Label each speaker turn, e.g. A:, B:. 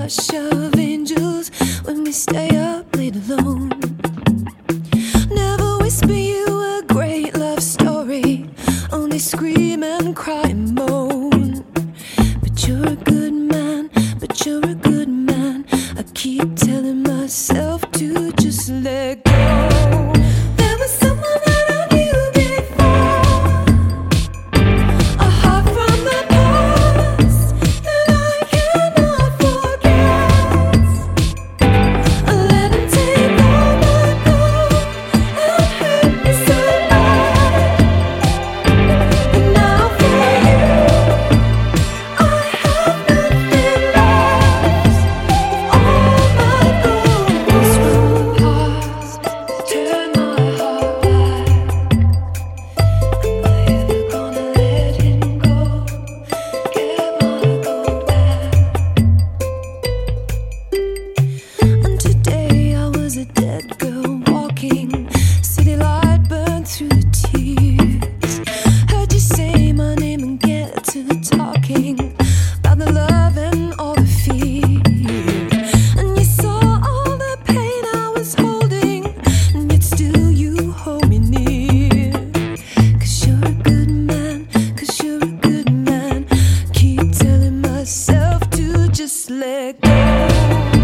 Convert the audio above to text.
A: rush of angels when we stay up late alone. Never whisper you a great love story, only scream and cry and moan. But you're a good man, but you're a good man. I keep telling myself to just let go. There was someone that I knew before, a heart from the past that I cannot forget. I let him take all my love and hurt me so bad. And now for you, I have nothing left. All my goals from the past turn my heart black. Am I ever gonna let him go? Get my gold back. And today I was a dead girl walking, city light burned through the tears. Heard you say my name and get to talking about the love and all the fear. And you saw all the pain I was holding, and yet still you hold me near. 'Cause you're a good man, 'cause you're a good man. Keep telling myself to just let go.